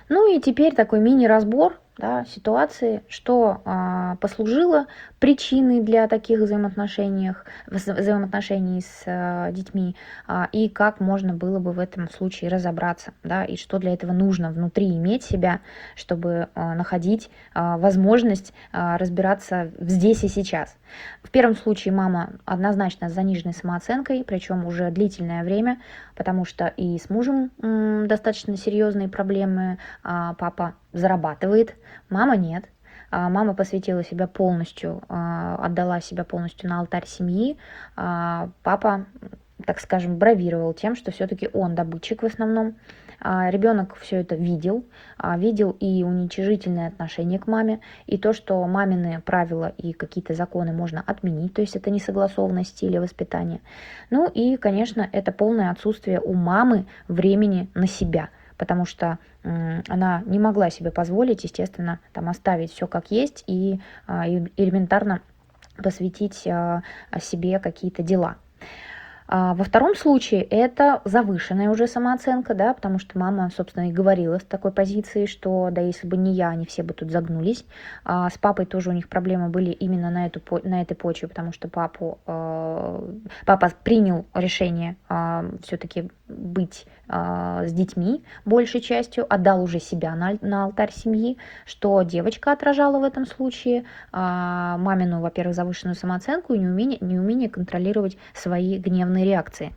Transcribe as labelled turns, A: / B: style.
A: Ну и теперь такой мини-разбор, да, ситуации, что послужило причиной для таких взаимоотношений с детьми, и как можно было бы в этом случае разобраться, да, и что для этого нужно внутри иметь себя, чтобы находить возможность разбираться здесь и сейчас. В первом случае мама однозначно с заниженной самооценкой, причем уже длительное время, потому что и с мужем достаточно серьезные проблемы, папа зарабатывает, мама нет. Мама посвятила себя полностью, отдала себя полностью на алтарь семьи. Папа, так скажем, бравировал тем, что все-таки он добытчик в основном. Ребенок все это видел, видел и уничижительное отношение к маме, и то, что мамины правила и какие-то законы можно отменить, то есть это несогласованность стиля воспитания. Ну и, конечно, это полное отсутствие у мамы времени на себя, потому что она не могла себе позволить, естественно, там оставить все как есть и элементарно посвятить себе какие-то дела. Во втором случае это завышенная уже самооценка, да, потому что мама, собственно, и говорила с такой позиции, что да если бы не я, они все бы тут загнулись. С папой тоже у них проблемы были именно на этой почве, потому что папа принял решение все-таки быть с детьми большей частью, отдал уже себя на алтарь семьи, что девочка отражала в этом случае мамину, во-первых, завышенную самооценку и неумение контролировать свои гневные реакции.